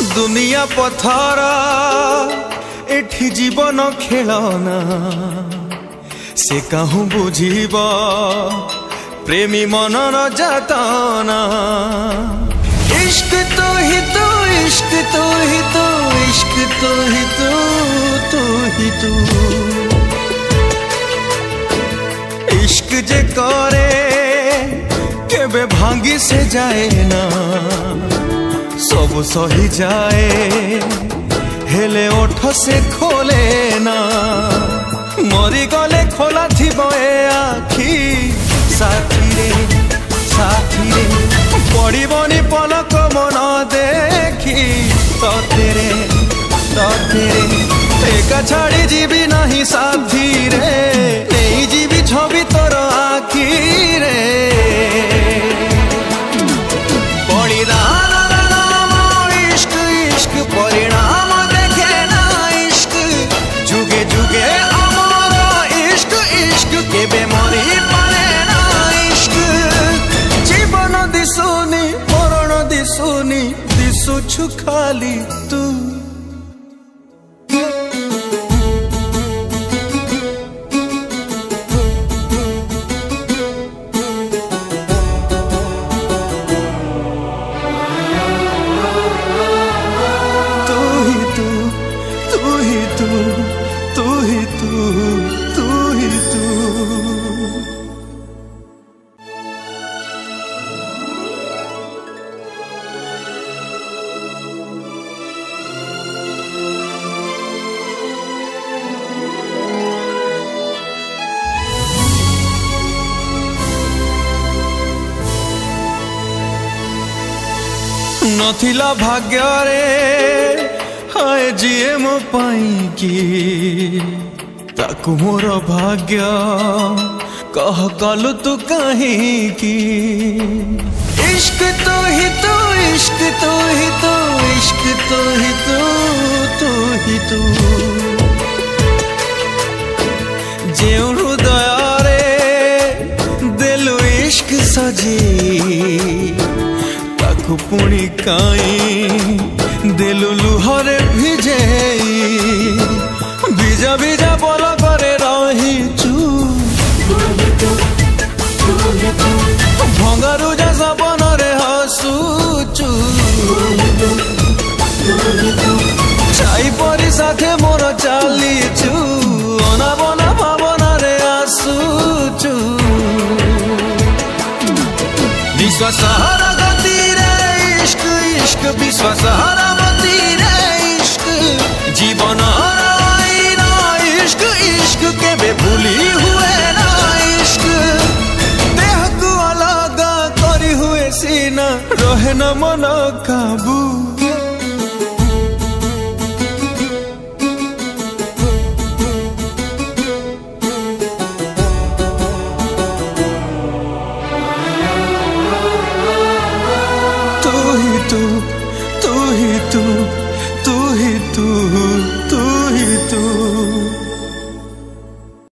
दुनिया पथरा एठी जीवन खेलना से कहूँ बुझीब प्रेमी मनर जातना। इश्क तो ही तू, इश्क तो ही तू, इश्क तो ही तू, तू ही तू। इश्क जे करे केबे भांगी से जाए ना, सब सही जाए हेले ओठ से खोले ना। मरी गले खोला थिबो ए आखी साथी रे साथी रे, पड़िबनी पलक मन देखी तेरे एका छाड़ी जीवी नहीं साथी रे, नहीं जीवी छवि तोर आखी रे। परिणाम देखे ना इश्क, जुगे जुगे अमर इश्क, इश्क केबे मरी पारे ना इश्क। जीवन दिसुनी मरण दिसुनी, दिसुछु खाली तू। नथिला भाग्य रे हाय जीए मो पाई की, ताकू मोर भाग्य कह कलु तू कहीं की। इश्क तो ही तू, इश्क तो ही तू, इश्क तो ही तू, तू ही तू। जेउ हृदय रे देलु इश्क सजी, पुणी काई देलु लुहरे भिजेई। भिजा भिजा बोल करे रही चू, भंगारू जा सपन रे हसुचु। छाई परी साथे मोर चालीचु, अना बना भावना रे आसुचु। विश्वास इश्क विश्वास हरामती रे इश्क, जीवन आईना इश्क, इश्क केबे भूली हुए ना इश्क। देह को अलग करी हुए सीना, रहे न मन काबू।